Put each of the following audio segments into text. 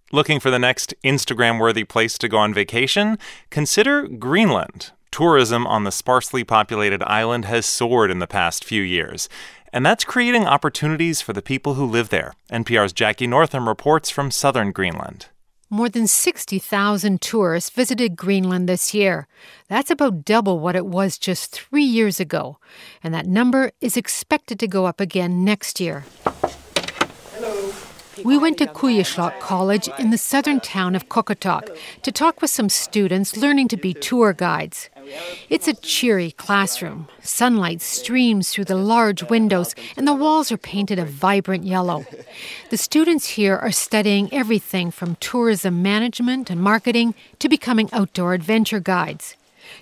Looking for the next Instagram-worthy place to go on vacation? Consider Greenland. Tourism on the sparsely populated island has soared in the past few years, and that's creating opportunities for the people who live there. NPR's Jackie Northam reports from southern Greenland. More than 60,000 tourists visited Greenland this year. That's about double what it was just 3 years ago, and that number is expected to go up again next year. We went to Kuujjuslaak College in the southern town of Qaqortoq to talk with some students learning to be tour guides. It's a cheery classroom. Sunlight streams through the large windows and the walls are painted a vibrant yellow. The students here are studying everything from tourism management and marketing to becoming outdoor adventure guides.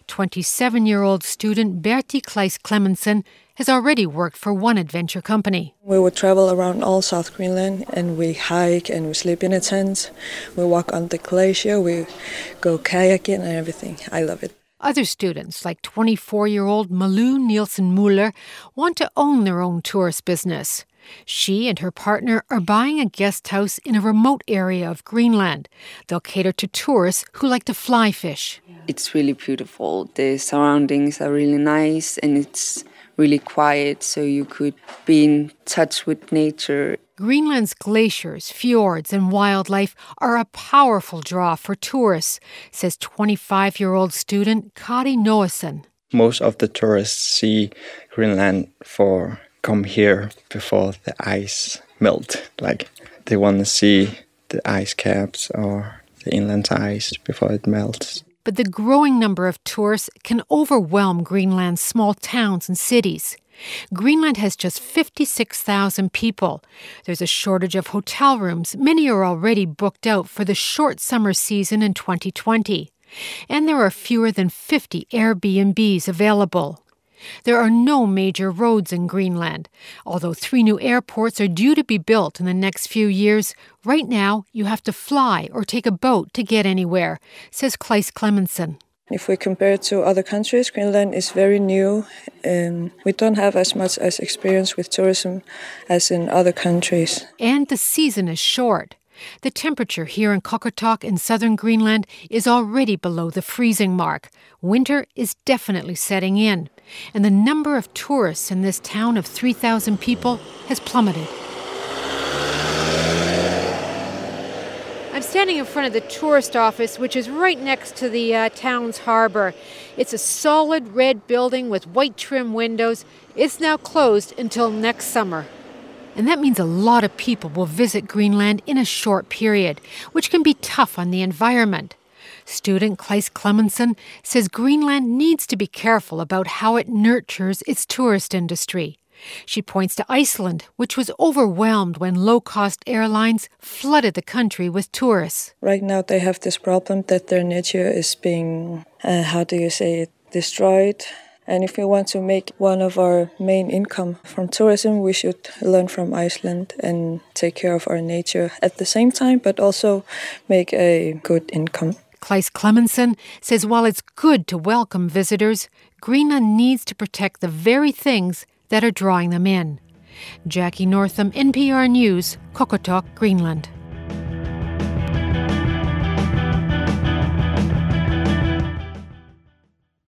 27-year-old student Bertie Kleis Clemenson has already worked for one adventure company. We would travel around all South Greenland and we hike and we sleep in a tent. We walk on the glacier, we go kayaking and everything. I love it. Other students, like 24-year-old Malou Nielsen Muller, want to own their own tourist business. She and her partner are buying a guest house in a remote area of Greenland. They'll cater to tourists who like to fly fish. It's really beautiful. The surroundings are really nice and it's really quiet, so you could be in touch with nature. Greenland's glaciers, fjords, and wildlife are a powerful draw for tourists, says 25-year-old student Kari Noasen. Most of the tourists see Greenland for come here before the ice melt. Like they want to see the ice caps or the inland ice before it melts. But the growing number of tourists can overwhelm Greenland's small towns and cities. Greenland has just 56,000 people. There's a shortage of hotel rooms. Many are already booked out for the short summer season in 2020. And there are fewer than 50 Airbnbs available. There are no major roads in Greenland. Although 3 new airports are due to be built in the next few years, right now you have to fly or take a boat to get anywhere, says Kleis Clemenson. If we compare it to other countries, Greenland is very new and we don't have as much as experience with tourism as in other countries. And the season is short. The temperature here in Qaqortoq in southern Greenland is already below the freezing mark. Winter is definitely setting in, and the number of tourists in this town of 3,000 people has plummeted. I'm standing in front of the tourist office, which is right next to the town's harbor. It's a solid red building with white trim windows. It's now closed until next summer. And that means a lot of people will visit Greenland in a short period, which can be tough on the environment. Student Kleis Clemenson says Greenland needs to be careful about how it nurtures its tourist industry. She points to Iceland, which was overwhelmed when low-cost airlines flooded the country with tourists. Right now they have this problem that their nature is being, destroyed. And if we want to make one of our main income from tourism, we should learn from Iceland and take care of our nature at the same time, but also make a good income. Kleis Clemenson says while it's good to welcome visitors, Greenland needs to protect the very things that are drawing them in. Jackie Northam, NPR News, Qaqortoq, Greenland.